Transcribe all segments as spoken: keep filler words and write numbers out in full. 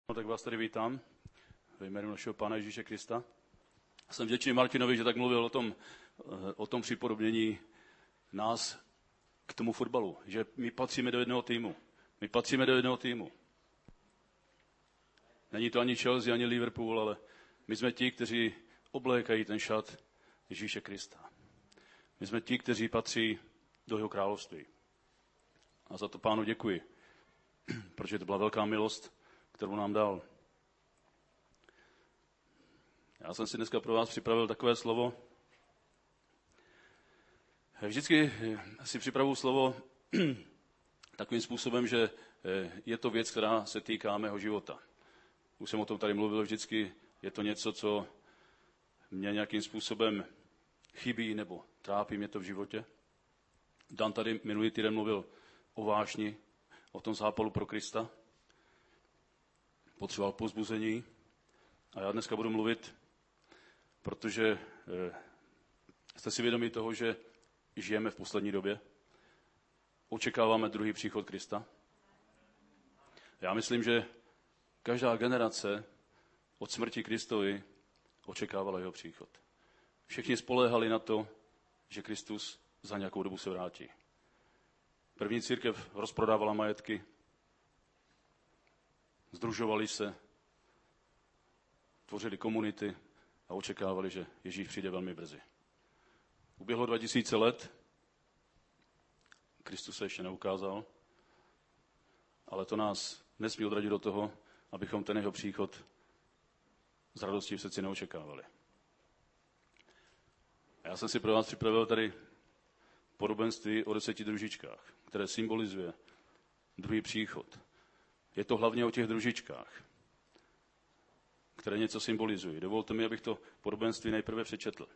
No, tak vás tady vítám ve jménu našeho Pána Ježíše Krista. Jsem vděčný Martinovi, že tak mluvil o tom, o tom připodobnění nás k tomu fotbalu, že my patříme do jednoho týmu. My patříme do jednoho týmu. Není to ani Chelsea, ani Liverpool, ale my jsme ti, kteří oblékají ten šat Ježíše Krista. My jsme ti, kteří patří do jeho království. A za to Pánu děkuji, protože to byla velká milost, kterou nám dal. Já jsem si dneska pro vás připravil takové slovo. Vždycky si připravuji slovo takovým způsobem, že je to věc, která se týká mého života. Už jsem o tom tady mluvil, vždycky je to něco, co mě nějakým způsobem chybí nebo trápí mě to v životě. Dan tady minulý týden mluvil o vášni, o tom zápalu pro Krista. Potřeboval povzbuzení a já dneska budu mluvit, protože eh, jste si vědomi toho, že žijeme v poslední době. Očekáváme druhý příchod Krista. Já myslím, že každá generace od smrti Kristovi očekávala jeho příchod. Všichni spoléhali na to, že Kristus za nějakou dobu se vrátí. První církev rozprodávala majetky, sdružovali se, tvořili komunity a očekávali, že Ježíš přijde velmi brzy. Uběhlo dva tisíce let, Kristus se ještě neukázal, ale to nás nesmí odradit do toho, abychom ten jeho příchod s radostí v srdci neočekávali. A já jsem si pro vás připravil tady podobenství o deseti družičkách, které symbolizuje druhý příchod. Je to hlavně o těch družičkách, které něco symbolizují. Dovolte mi, abych to podobenství nejprve přečetl.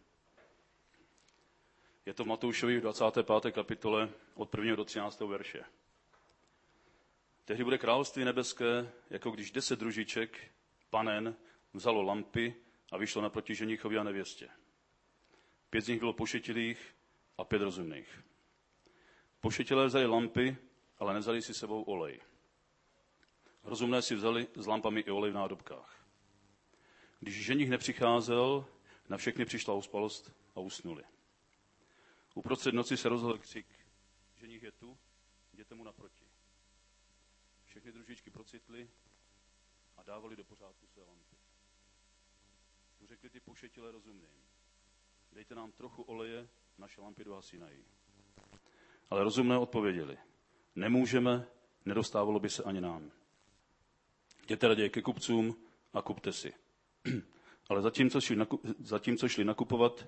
Je to v Matoušovi v dvacáté páté kapitole od prvního do třináctého verše. Tehdy bude království nebeské, jako když deset družiček, panen, vzalo lampy a vyšlo naproti ženichovi a nevěstě. Pět z nich bylo pošetilých a pět rozumných. Pošetilé vzali lampy, ale nevzali si sebou olej. Rozumné si vzali s lampami i olej v nádobkách. Když ženich nepřicházel, na všechny přišla uspalost a usnuli. Uprostřed noci se rozhodl křik. Ženich je tu, jděte mu naproti. Všechny družičky procitly a dávali do pořádku své lampy. Tu řekli ty pošetilé rozumným. Dejte nám trochu oleje, naše lampy dohasínají. Ale rozumné odpověděli. Nemůžeme, nedostávalo by se ani nám. Jděte raději ke kupcům a kupte si. Ale zatímco šli, nakup, zatímco šli nakupovat,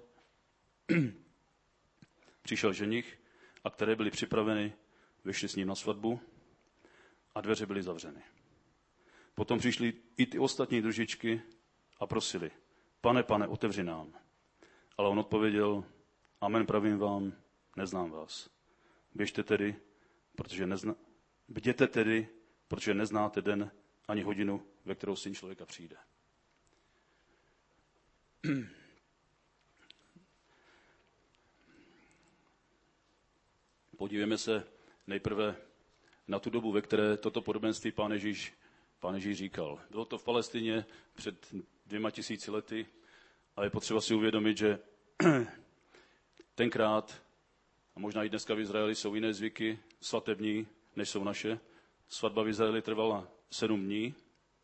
přišel ženich, a které byly připraveny, vyšli s ním na svatbu a dveře byly zavřeny. Potom přišli i ty ostatní družičky a prosili, pane, pane, otevři nám. Ale on odpověděl, amen, pravím vám, neznám vás. Běžte tedy, protože nezna... Bděte tedy, protože neznáte den ani hodinu, ve kterou syn člověka přijde. Podívejme se nejprve na tu dobu, ve které toto podobenství pán Ježíš, pán Ježíš říkal. Bylo to v Palestině před dvěma tisíci lety a je potřeba si uvědomit, že tenkrát, a možná i dneska v Izraeli jsou jiné zvyky svatební, než jsou naše. Svatba v Izraeli trvala sedm dní.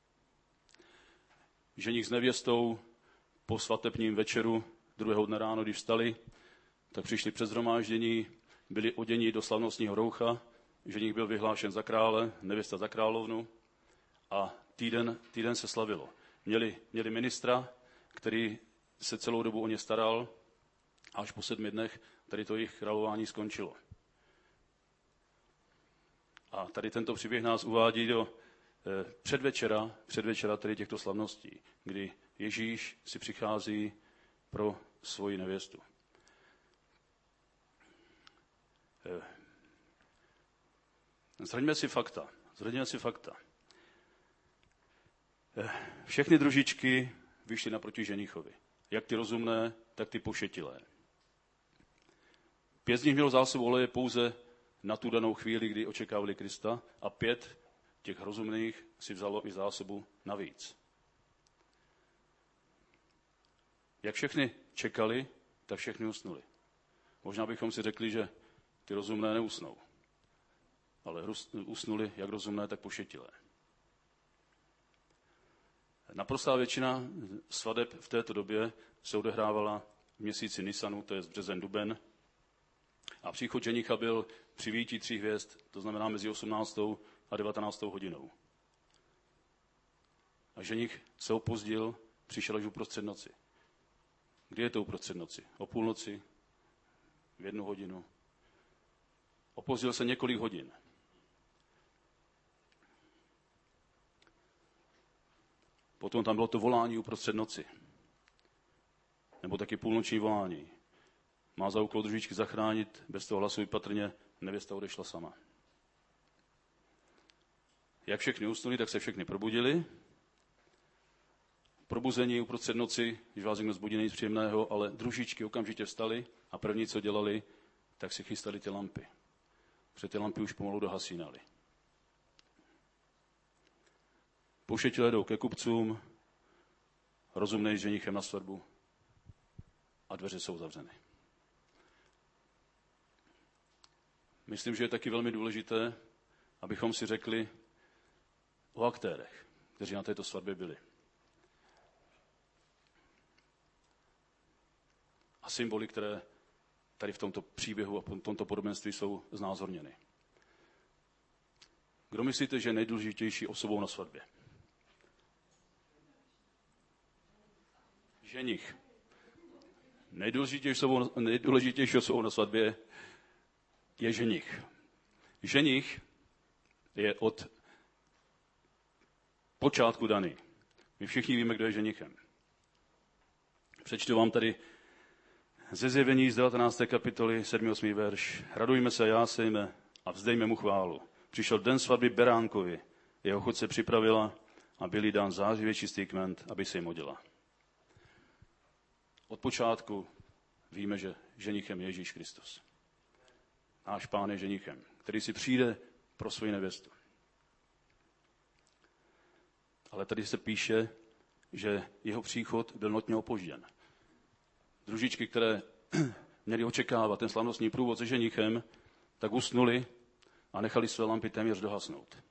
Ženich s nevěstou po svatebním večeru druhého dne ráno, když vstali, tak přišli před shromáždění, byli oděni do slavnostního roucha, ženich byl vyhlášen za krále, nevěsta za královnu a týden, týden se slavilo. Měli, měli ministra, který se celou dobu o ně staral a až po sedmi dnech tady to jejich králování skončilo. A tady tento příběh nás uvádí do eh, předvečera, předvečera tady těchto slavností, kdy Ježíš si přichází pro svoji nevěstu. Eh, zraňme si fakta. Zraňme si fakta. Eh, všechny družičky vyšly naproti ženichovi. Jak ty rozumné, tak ty pošetilé. Pět z nich mělo zásobu oleje pouze na tu danou chvíli, kdy očekávali Krista, a pět těch rozumných si vzalo i zásobu navíc. Jak všechny čekali, tak všechny usnuli. Možná bychom si řekli, že ty rozumné neusnou, ale usnuli jak rozumné, tak pošetilé. Naprostá většina svateb v této době se odehrávala v měsíci Nisanu, to je březen, duben. A příchod ženicha byl při výjití tří hvězd, to znamená mezi osmnáctou a devatenáctou hodinou. A ženich se opozdil, přišel až uprostřed noci. Kdy je to uprostřed noci? O půlnoci? V jednu hodinu? Opozdil se několik hodin. Potom tam bylo to volání uprostřed noci. Nebo taky půlnoční volání. Má za úkol družičky zachránit, bez toho hlasu patrně nevěsta odešla sama. Jak všechny usnuli, tak se všechny probudili. Probuzení uprostřed noci, když vás někdo zbudí, nic příjemného, ale družičky okamžitě vstali a první, co dělali, tak si chystali ty lampy. Protože ty lampy už pomalu dohasínaly. Pošetilé jdou ke kupcům, rozumnej s ženichem na svatbu a dveře jsou zavřeny. Myslím, že je taky velmi důležité, abychom si řekli o aktérech, kteří na této svatbě byli. A symboly, které tady v tomto příběhu a v tomto podobenství jsou znázorněny. Kdo myslíte, že je nejdůležitější osobou na svatbě? Ženich. Nejdůležitější osobou, nejdůležitější osobou na svatbě je ženich. Ženich je od počátku daný. My všichni víme, kdo je ženichem. Přečtu vám tady ze Zjevení z devatenácté kapitoly, sedmý osmý verš. Radujme se, jásejme a vzdejme mu chválu. Přišel den svatby beránkovi. Jeho chuť se připravila a byl jí dán zářivě čistý kment, aby se jim hodila. Od počátku víme, že ženichem je Ježíš Kristus. Náš Pán je ženichem, který si přijde pro svoji nevěstu. Ale tady se píše, že jeho příchod byl notně opožděn. Družičky, které měly očekávat ten slavnostní průvod se ženichem, tak usnuli a nechali své lampy téměř dohasnout.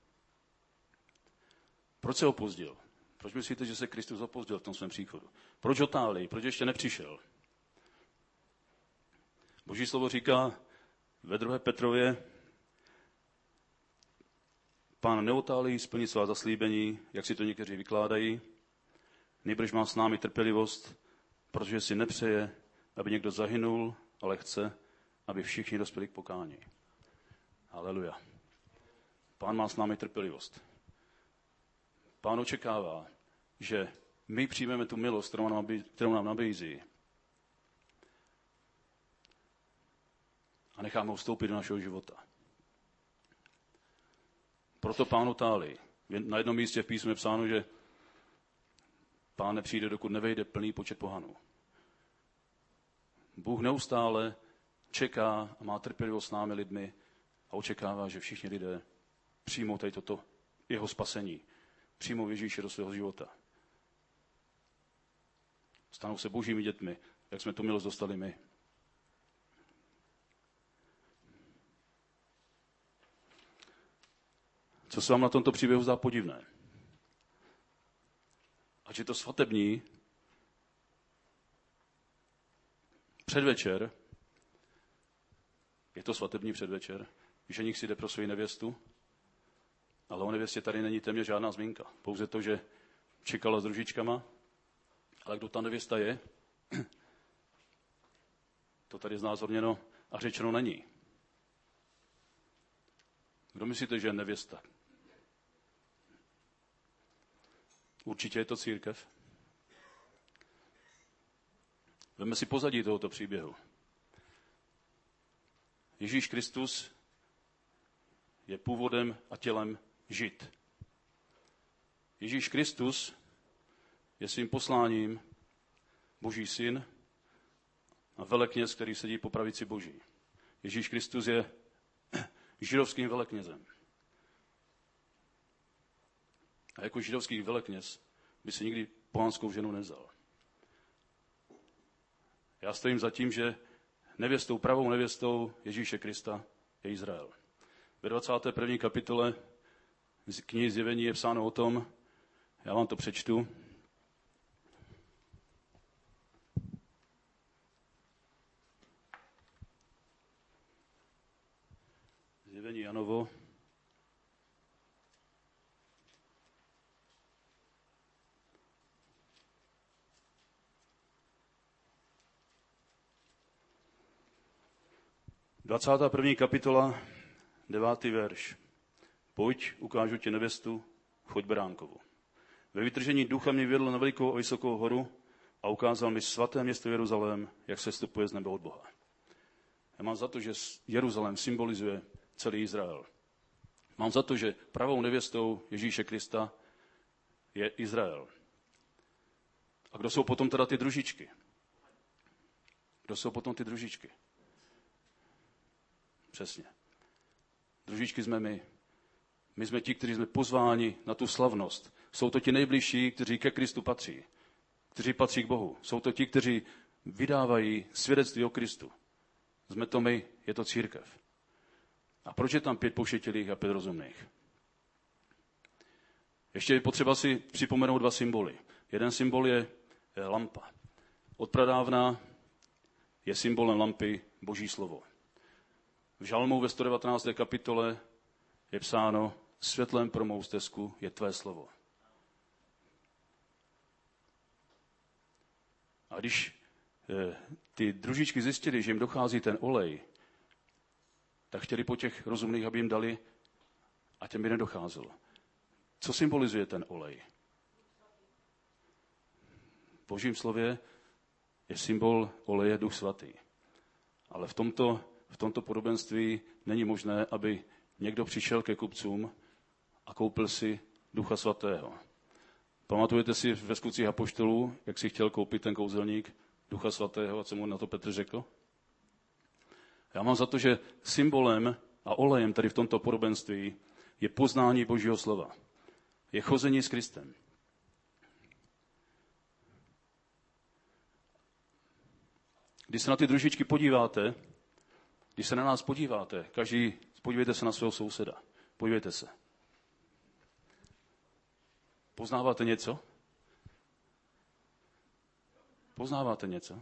Proč se opozdil? Proč myslíte, že se Kristus opozdil v tom svém příchodu? Proč otálí? Proč ještě nepřišel? Boží slovo říká ve druhé Petrově, Pán neotálí splnit svá zaslíbení, jak si to někteří vykládají, nýbrž má s námi trpělivost, protože si nepřeje, aby někdo zahynul, ale chce, aby všichni dospěli k pokání. Haleluja. Pán má s námi trpělivost. Pán očekává, že my přijmeme tu milost, kterou nám nabízí, a necháme ho vstoupit do našeho života. Proto Pán otálí. Na jednom místě v písmu je psáno, že Pán nepřijde, dokud nevejde plný počet pohanů. Bůh neustále čeká a má trpělivost s námi lidmi a očekává, že všichni lidé přijmou tady toto jeho spasení, přijmou Ježíše do svého života. Stanou se božími dětmi, jak jsme tu milost dostali my. Co se vám na tomto příběhu zdá podivné? Ať je to svatební předvečer, je to svatební předvečer, ženich si jde pro svoji nevěstu, ale o nevěstě tady není téměř žádná zmínka. Pouze to, že čekala s družičkama, ale kdo ta nevěsta je, to tady znázorněno a řečeno není. Kdo myslíte, že je nevěsta? Určitě je to církev. Veme si pozadí tohoto příběhu. Ježíš Kristus je původem a tělem Žid. Ježíš Kristus je svým posláním Boží syn a velekněz, který sedí po pravici Boží. Ježíš Kristus je židovským veleknězem. A jako židovský velekněz by si nikdy pohanskou ženu nevzal. Já stojím za tím, že nevěstou, pravou nevěstou Ježíše Krista je Izrael. Ve dvacáté první kapitole z knihy Zjevení je psáno o tom, já vám to přečtu. Zjevení Janovo. dvacátá první kapitola, devátý verš. Pojď, ukážu ti nevěstu, choď beránkovu. Ve vytržení ducha mě vedl na velikou a vysokou horu a ukázal mi svaté město Jeruzalém, jak se vstupuje z nebe od Boha. Já mám za to, že Jeruzalém symbolizuje celý Izrael. Mám za to, že pravou nevěstou Ježíše Krista je Izrael. A kdo jsou potom teda ty družičky? Kdo jsou potom ty družičky? Přesně. Družičky jsme my. My jsme ti, kteří jsme pozváni na tu slavnost. Jsou to ti nejbližší, kteří ke Kristu patří. Kteří patří k Bohu. Jsou to ti, kteří vydávají svědectví o Kristu. Jsme to my, je to církev. A proč je tam pět pošetilých a pět rozumných? Ještě je potřeba si připomenout dva symboly. Jeden symbol je lampa. Od pradávna je symbolem lampy Boží slovo. V Žalmu ve sto devatenácté kapitole je psáno, světlem pro mou stezku je tvé slovo. A když eh, ty družičky zjistili, že jim dochází ten olej, tak chtěli po těch rozumných, aby jim dali, a těm by nedocházelo. Co symbolizuje ten olej? V Božím slově je symbol oleje Duch Svatý. Ale v tomto, v tomto podobenství není možné, aby někdo přišel ke kupcům a koupil si Ducha Svatého. Pamatujete si ve Skutcích apoštolů, jak si chtěl koupit ten kouzelník Ducha Svatého a co mu na to Petr řekl? Já mám za to, že symbolem a olejem tady v tomto podobenství je poznání Božího slova. Je chození s Kristem. Když se na ty družičky podíváte, když se na nás podíváte, každý, podívejte se na svého souseda. Podívejte se. Poznáváte něco? Poznáváte něco?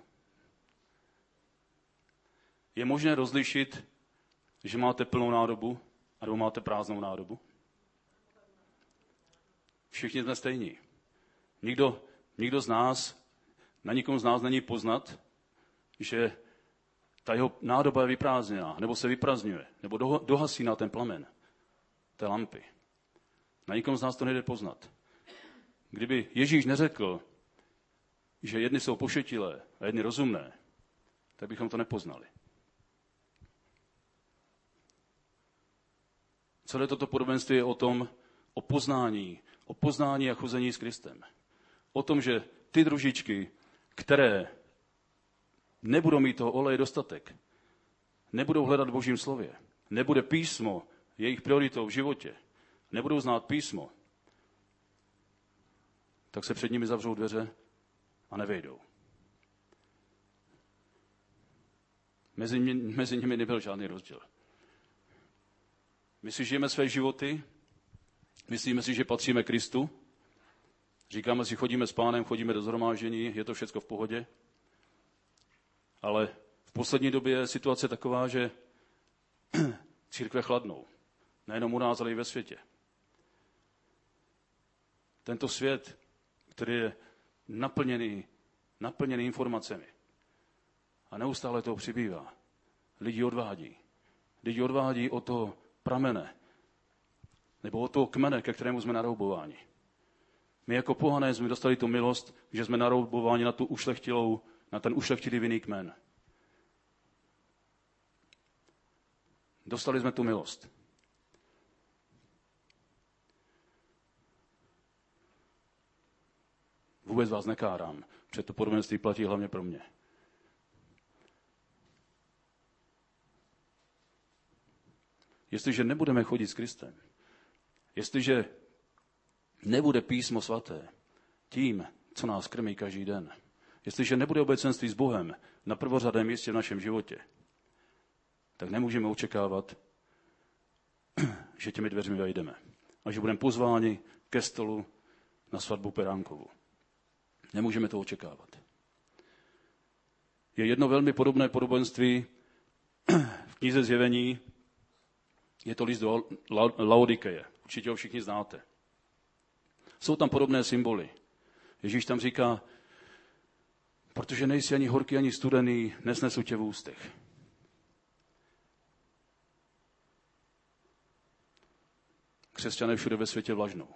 Je možné rozlišit, že máte plnou nádobu a nebo máte prázdnou nádobu? Všichni jsme stejní. Nikdo, nikdo z nás, na nikom z nás není poznat, že ta jeho nádoba je vyprázdněná, nebo se vyprazňuje, nebo dohasí na ten plamen té lampy. Na nikom z nás to nejde poznat. Kdyby Ježíš neřekl, že jedni jsou pošetilé a jedni rozumné, tak bychom to nepoznali. Celé toto podobenství je o tom, o poznání, o poznání a chození s Kristem. O tom, že ty družičky, které nebudou mít toho oleje dostatek, nebudou hledat v Božím slově, nebude písmo jejich prioritou v životě, nebudou znát písmo, tak se před nimi zavřou dveře a nevejdou. Mezi, mezi nimi nebyl žádný rozdíl. My si žijeme své životy, myslíme si, že patříme Kristu, říkáme si, chodíme s Pánem, chodíme do shromáždění, je to všechno v pohodě, ale v poslední době je situace taková, že církve chladnou. Nejenom u nás, ale i ve světě. Tento svět, který je naplněný, naplněný informacemi a neustále toho přibývá, lidi odvádí. Lidi odvádí od toho pramene nebo od toho kmene, ke kterému jsme naroubováni. My jako pohané jsme dostali tu milost, že jsme naroubováni na tu ušlechtilou, na ten ušlechtilý vinný kmen. Dostali jsme tu milost. Vůbec vás nekárám, protože to podobenství platí hlavně pro mě. Jestliže nebudeme chodit s Kristem, jestliže nebude písmo svaté tím, co nás krmí každý den, jestliže nebude obecenství s Bohem na prvořadém místě v našem životě, tak nemůžeme očekávat, že těmi dveřmi vejdeme a že budeme pozváni ke stolu na svatbu Peránkovu. Nemůžeme to očekávat. Je jedno velmi podobné podobenství v knize Zjevení, je to list do Laodikeje. Určitě ho všichni znáte. Jsou tam podobné symboly. Ježíš tam říká, protože nejsi ani horký, ani studený, nesnesu tě v ústech. Křesťané všude ve světě vlažnou.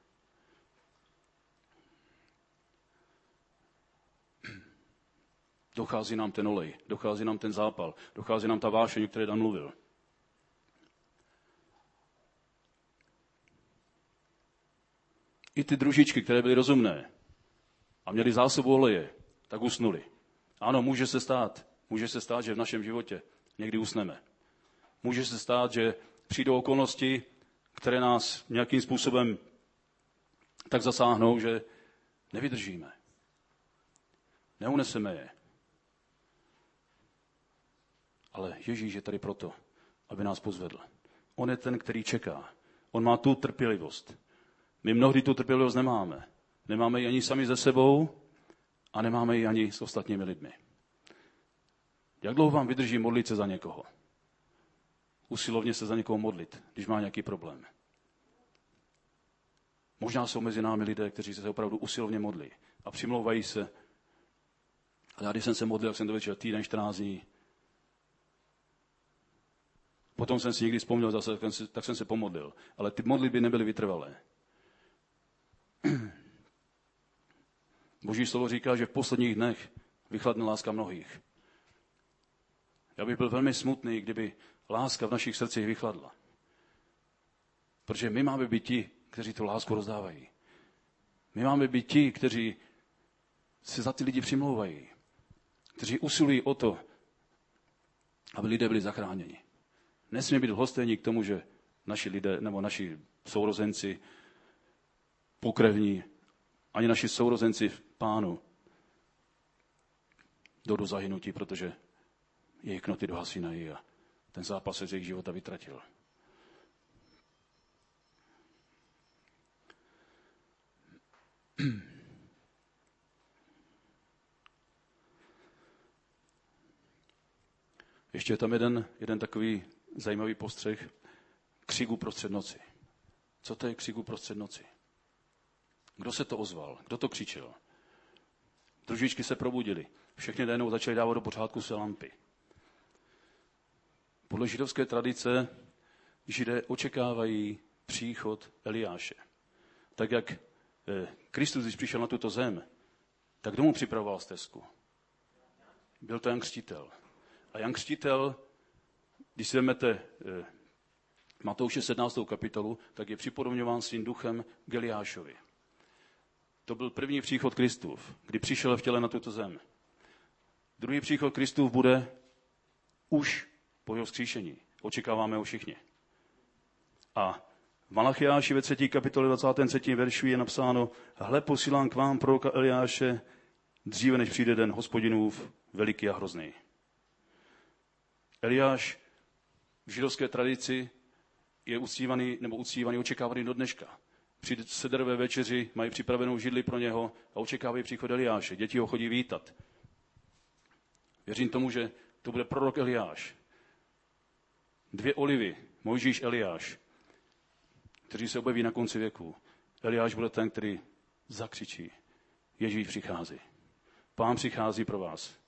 Dochází nám ten olej, dochází nám ten zápal, dochází nám ta vášeň, o které Dan mluvil. I ty družičky, které byly rozumné a měly zásobu oleje, tak usnuli. Ano, může se stát, může se stát, že v našem životě někdy usneme. Může se stát, že přijdou okolnosti, které nás nějakým způsobem tak zasáhnou, že nevydržíme. Neuneseme je. Ale Ježíš je tady proto, aby nás pozvedl. On je ten, který čeká. On má tu trpělivost. My mnohdy tu trpělivost nemáme. Nemáme ji ani sami ze sebou a nemáme ji ani s ostatními lidmi. Jak dlouho vám vydrží modlit se za někoho? Usilovně se za někoho modlit, když má nějaký problém. Možná jsou mezi námi lidé, kteří se opravdu usilovně modlí a přimlouvají se. Ale já, když jsem se modlil, jak jsem to večer týden, čtrnáct dní. Potom jsem si někdy vzpomněl zase, tak jsem se pomodlil. Ale ty modlitby nebyly vytrvalé. Boží slovo říká, že v posledních dnech vychladne láska mnohých. Já bych byl velmi smutný, kdyby láska v našich srdcích vychladla. Protože my máme být ti, kteří tu lásku rozdávají. My máme být ti, kteří se za ty lidi přimlouvají. Kteří usilují o to, aby lidé byli zachráněni. Nesmí být lhostejní k tomu, že naši lidé, nebo naši sourozenci, pokrevní, ani naši sourozenci v Pánu jdou do zahynutí, protože jejich knoty dohasínají a ten zápas se z jejich života vytratil. Ještě je tam jeden, jeden takový zajímavý postřeh. Křik uprostřed noci. Co to je křik uprostřed noci? Kdo se to ozval? Kdo to křičel? Družičky se probudily. Všechny najednou začaly dávat do pořádku své lampy. Podle židovské tradice Židé očekávají příchod Eliáše. Tak jak Kristus, když přišel na tuto zem, tak kdo mu připravoval stezku? Byl to Jan Křtitel. A Jan Křtitel, když si vezmete Matouše sedmnáctou kapitolu, tak je připodobňován svým duchem k Eliášovi. To byl první příchod Kristův, kdy přišel v těle na tuto zem. Druhý příchod Kristův bude už po jeho vzkříšení. Očekáváme ho všichni. A v Malachiáši ve třetí kapitole dvacátém třetím verši je napsáno: Hle, posílám k vám proroka Eliáše dříve, než přijde den Hospodinův veliký a hrozný. Eliáš v židovské tradici je uctívaný, nebo uctívaný, očekávaný do dneška. Při sederové večeři mají připravenou židli pro něho a očekávají příchod Eliáše. Děti ho chodí vítat. Věřím tomu, že to bude prorok Eliáš. Dvě olivy, Mojžíš, Eliáš, kteří se objeví na konci věku. Eliáš bude ten, který zakřičí: Ježíš přichází. Pán přichází pro vás.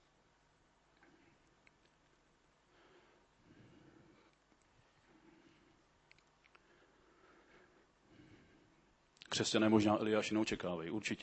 Křesťané možná Eliáši neočekávají, určitě.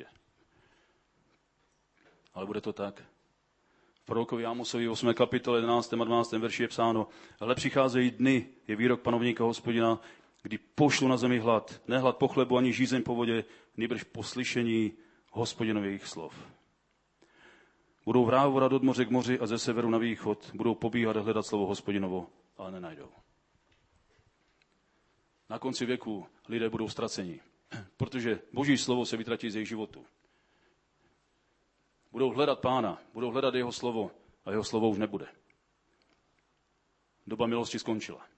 Ale bude to tak. V prorokovi Ámosovi osmé kapitole jedenáctém a dvanáctém verši je psáno: Hle, přicházejí dny, je výrok panovníka Hospodina, kdy pošlu na zemi hlad, ne hlad po chlebu ani žízeň po vodě, nýbrž poslyšení Hospodinových slov. Budou vrávorat od moře k moři a ze severu na východ, budou pobíhat a hledat slovo Hospodinovo, ale nenajdou. Na konci věku lidé budou ztraceni. Protože Boží slovo se vytratí z jejich životu. Budou hledat Pána, budou hledat jeho slovo a jeho slovo už nebude. Doba milosti skončila.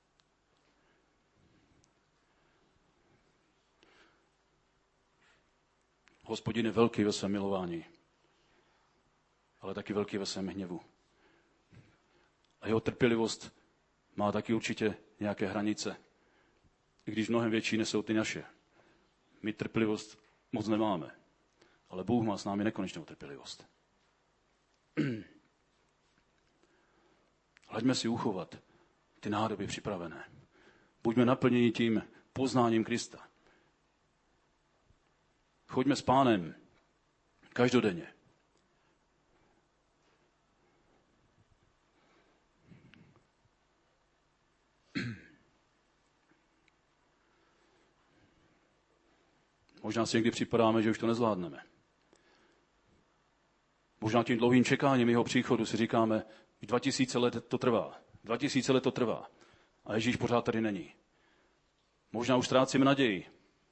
Hospodin je velký ve svém milování, ale taky velký ve svém hněvu. A jeho trpělivost má taky určitě nějaké hranice, i když mnohem větší nesou ty naše. My trpělivost moc nemáme, ale Bůh má s námi nekonečnou trpělivost. Hleďme si uchovat ty nádoby připravené. Buďme naplněni tím poznáním Krista. Choďme s Pánem každodenně. Možná si někdy připadáme, že už to nezvládneme. Možná tím dlouhým čekáním jeho příchodu si říkáme, že dva tisíce let to trvá. Dva tisíce let to trvá. A Ježíš pořád tady není. Možná už ztrácíme naději.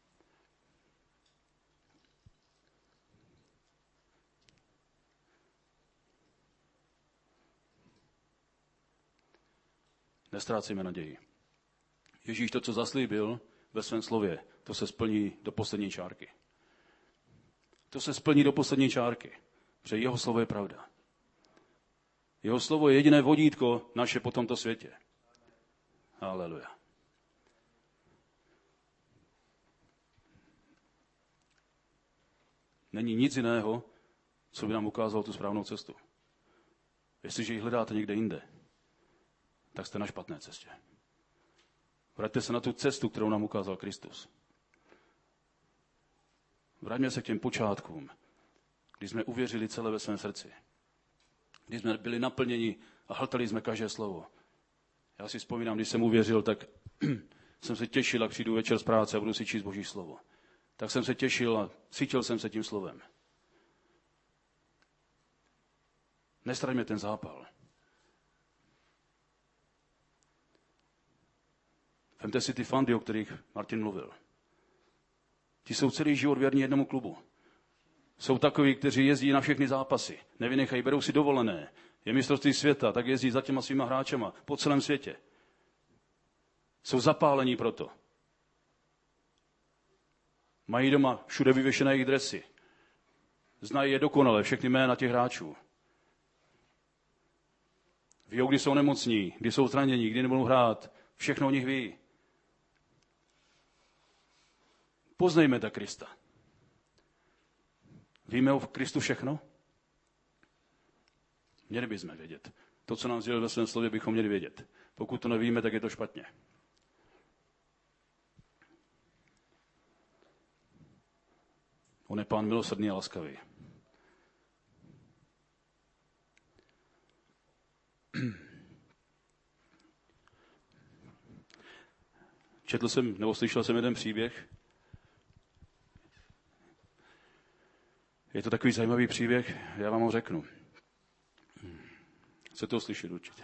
Nestrácíme naději. Ježíš to, co zaslíbil ve svém slově, to se splní do poslední čárky. To se splní do poslední čárky, protože jeho slovo je pravda. Jeho slovo je jediné vodítko naše po tomto světě. Haleluja. Není nic jiného, co by nám ukázalo tu správnou cestu. Jestliže ji hledáte někde jinde, tak jste na špatné cestě. Vraťte se na tu cestu, kterou nám ukázal Kristus. Vraťme se k těm počátkům, kdy jsme uvěřili celé ve svém srdci. Kdy jsme byli naplněni a hltali jsme každé slovo. Já si vzpomínám, když jsem uvěřil, tak jsem se těšil, jak přijdu večer z práce a budu si číst Boží slovo. Tak jsem se těšil a cítil jsem se tím slovem. Nestraťme ten zápal. Vemte si ty fandy, o kterých Martin mluvil. Ti jsou celý život věrní jednomu klubu. Jsou takoví, kteří jezdí na všechny zápasy. Nevynechají, berou si dovolené. Je mistrovství světa, tak jezdí za těma svýma hráčema po celém světě. Jsou zapálení proto. Mají doma všude vyvěšené jejich dresy. Znají je dokonale, všechny jména těch hráčů. Ví, kdy jsou nemocní, kdy jsou zranění, kdy nebudou hrát. Všechno o nich ví. Poznejme tak Krista. Víme o Kristu všechno? Měli bychom vědět. To, co nám sdělil ve svém slově, bychom měli vědět. Pokud to nevíme, tak je to špatně. On je Pán milosrdný a laskavý. Četl jsem, nebo slyšel jsem jeden příběh. Je to takový zajímavý příběh, já vám ho řeknu. Chcete to slyšet určitě.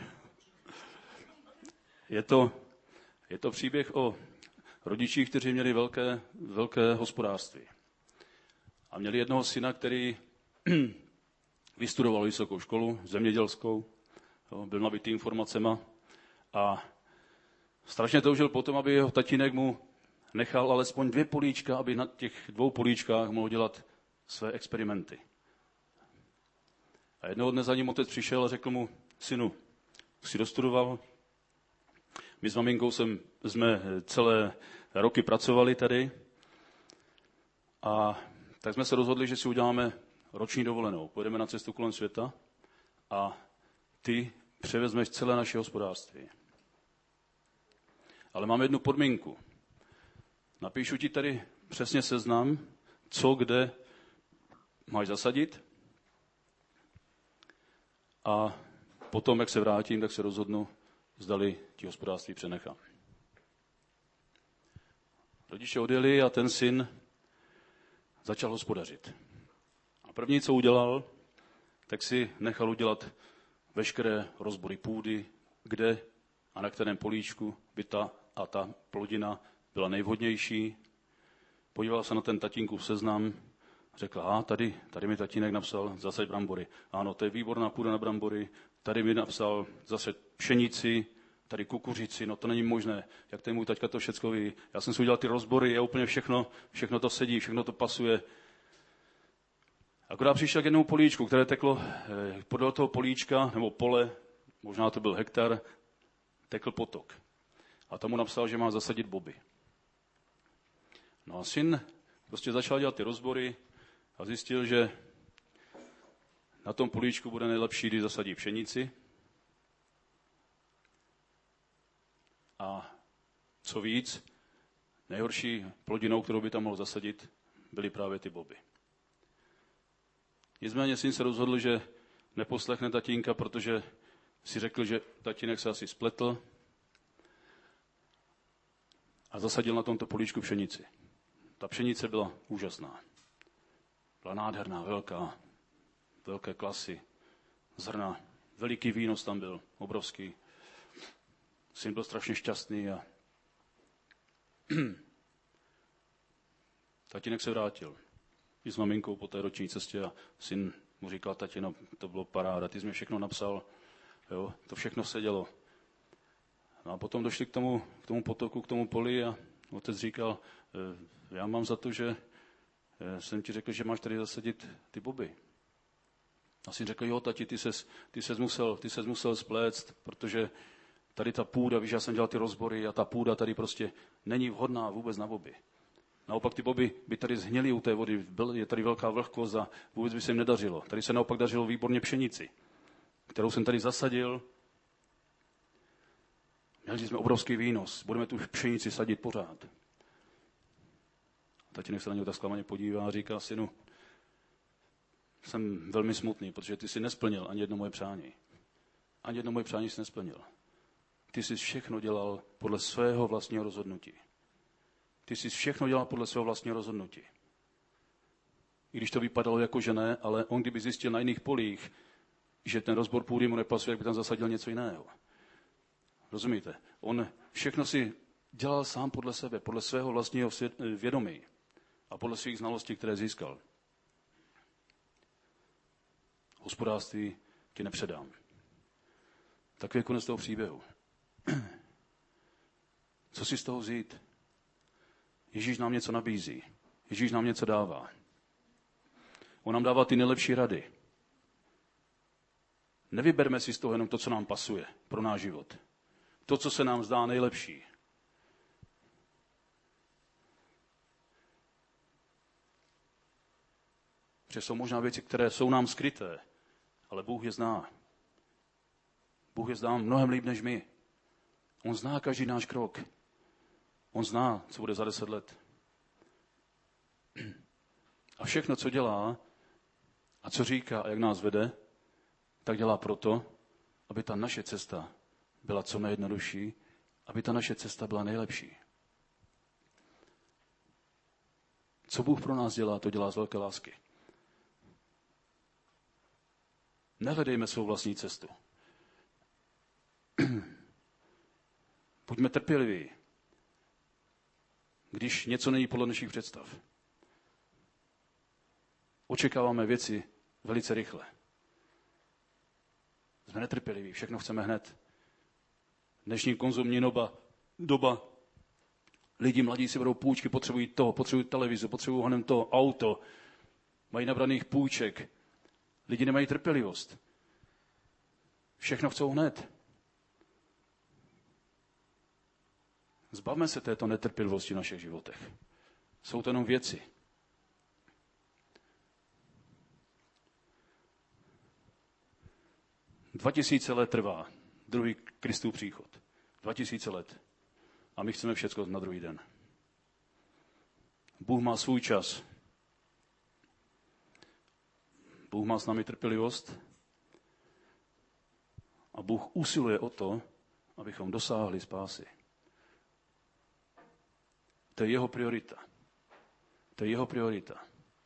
Je to, je to příběh o rodičích, kteří měli velké, velké hospodářství. A měli jednoho syna, který vystudoval vysokou školu, zemědělskou, byl nabitý informacema a strašně toužil potom, aby jeho tatínek mu nechal alespoň dvě políčka, aby na těch dvou políčkách mohl dělat své experimenty. A jednoho dne za ním otec přišel a řekl mu, synu, jsi dostudoval? My s maminkou jsem, jsme celé roky pracovali tady a tak jsme se rozhodli, že si uděláme roční dovolenou. Pojedeme na cestu kolem světa a ty převezmeš celé naše hospodářství. Ale mám jednu podmínku. Napíšu ti tady přesně seznam, co kde máš zasadit a potom, jak se vrátím, tak se rozhodnu, zdali ti hospodářství přenechám. Rodiče odjeli a ten syn začal hospodařit. A první, co udělal, tak si nechal udělat veškeré rozbory půdy, kde a na kterém políčku by ta a ta plodina byla nejvhodnější. Podíval se na ten tatínkův seznam, řekl, a tady, tady mi tatínek napsal zase brambory. Ano, to je výborná půda na brambory. Tady mi napsal zase pšenici, tady kukuřici, no to není možné. Jak ten můj taťka to všecko ví. Já jsem si udělal ty rozbory, je úplně všechno, všechno to sedí, všechno to pasuje. Akorát přišel k jednomu políčku, které teklo eh, podél toho políčka, nebo pole, možná to byl hektar, tekl potok. A tam mu napsal, že má zasadit boby. No a syn prostě začal dělat ty rozbory a zjistil, že na tom políčku bude nejlepší, když zasadí pšenici. A co víc, nejhorší plodinou, kterou by tam mohl zasadit, byly právě ty boby. Nicméně syn se rozhodl, že neposlechne tatínka, protože si řekl, že tatínek se asi spletl a zasadil na tomto políčku pšenici. Ta pšenice byla úžasná. Byla nádherná, velká, velké klasy, zrna, veliký výnos tam byl, obrovský. Syn byl strašně šťastný a tatínek se vrátil. I s maminkou po té roční cestě a syn mu říkal, tati, no, to bylo paráda, ty jsi mi všechno napsal, jo, to všechno se dělo. No a potom došli k tomu, k tomu potoku, k tomu poli a otec říkal, já mám za to, že jsem ti řekl, že máš tady zasadit ty boby. A syn řekl, jo, tati, ty ses, ty ses, musel, ty ses musel spléct, protože tady ta půda, víš, já jsem dělal ty rozbory a ta půda tady prostě není vhodná vůbec na boby. Naopak ty boby by tady zhněly u té vody, je tady velká vlhkost a vůbec by se jim nedařilo. Tady se naopak dařilo výborně pšenici, kterou jsem tady zasadil. Měli jsme obrovský výnos, budeme tu pšenici sadit pořád. Tatínek se na něj tak zklamaně podívá a říká, synu, jsem velmi smutný, protože ty jsi nesplnil ani jedno moje přání. Ani jedno moje přání jsi nesplnil. Ty jsi všechno dělal podle svého vlastního rozhodnutí. Ty jsi všechno dělal podle svého vlastního rozhodnutí. I když to vypadalo jako, že ne, ale on kdyby zjistil na jiných polích, že ten rozbor půdy mu nepasuje, jak by tam zasadil něco jiného. Rozumíte? On všechno si dělal sám podle sebe, podle svého vlastního vědomí a podle svých znalostí, které získal. Hospodářství ti nepředám. Tak je konec toho příběhu. Co si z toho vzít? Ježíš nám něco nabízí. Ježíš nám něco dává. On nám dává ty nejlepší rady. Nevyberme si z toho jenom to, co nám pasuje pro náš život. To, co se nám zdá nejlepší. Protože jsou možná věci, které jsou nám skryté, ale Bůh je zná. Bůh je zná mnohem líp než my. On zná každý náš krok. On zná, co bude za deset let. A všechno, co dělá a co říká a jak nás vede, tak dělá proto, aby ta naše cesta byla co nejjednodušší, aby ta naše cesta byla nejlepší. Co Bůh pro nás dělá, to dělá z velké lásky. Nehledejme svou vlastní cestu. Buďme trpěliví, když něco není podle našich představ. Očekáváme věci velice rychle. Jsme netrpěliví, všechno chceme hned. Dnešní konzumní doba, doba lidi mladí si berou půjčky, potřebují to, potřebují televizi, potřebují honem to, auto, mají nabraných půjček. Lidi nemají trpělivost. Všechno chcou hned. Zbavme se této netrpělivosti v našich životech. Jsou to jenom věci. Dva tisíce let trvá druhý Kristův příchod. Dva tisíce let. A my chceme všecko na druhý den. Bůh má svůj čas. Bůh má s námi trpělivost. A Bůh usiluje o to, abychom dosáhli spásy. To je jeho priorita. To je jeho priorita.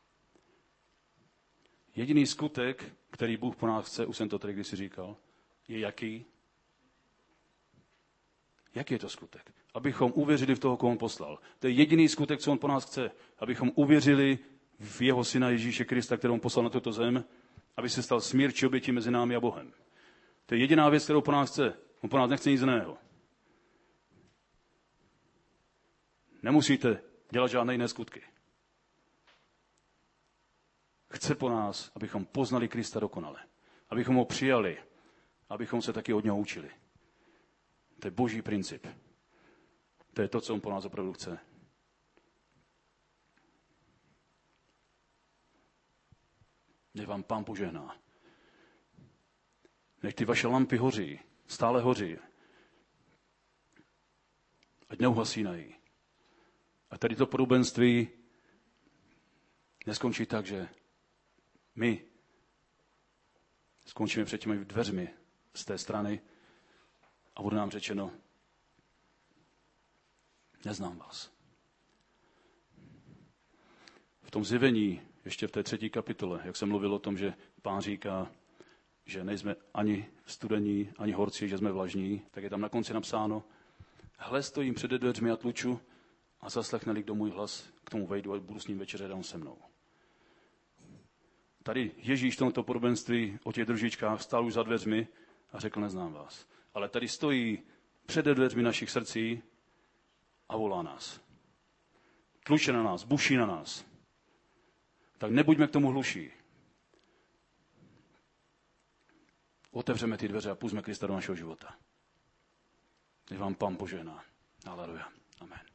Jediný skutek, který Bůh po nás chce, už jsem to tady kdysi říkal, je jaký? Jaký je to skutek? Abychom uvěřili v toho, koho on poslal. To je jediný skutek, co on po nás chce. Abychom uvěřili v jeho syna Ježíše Krista, kterou on poslal na tuto zem, aby se stal smírčí obětí mezi námi a Bohem. To je jediná věc, kterou po nás chce. On po nás nechce nic jiného. Nemusíte dělat žádné jiné skutky. Chce po nás, abychom poznali Krista dokonale. Abychom ho přijali. Abychom se taky od něho učili. To je boží princip. To je to, co on po nás opravdu chce. Nech vám Pán požehná. Nech ty vaše lampy hoří, stále hoří. Ať neuhasínají. A tady to podobenství neskončí tak, že my skončíme před těmi dveřmi z té strany a bude nám řečeno, neznám vás. V tom zjevení, ještě v té třetí kapitole, jak jsem mluvil o tom, že Pán říká, že nejsme ani studení, ani horci, že jsme vlažní, tak je tam na konci napsáno, hle, stojím před dveřmi a tluču a zaslechne-li kdo můj hlas, k tomu vejdu a budu s ním večeřet a on se mnou. Tady Ježíš v tomto podobenství o těch družičkách stál už za dveřmi a řekl, neznám vás. Ale tady stojí před dveřmi našich srdcí a volá nás. Tluče na nás, buší na nás. Tak nebuďme k tomu hluší. Otevřeme ty dveře a pustíme Krista do našeho života. Nech vám Pán požehná. Haleluja. Amen.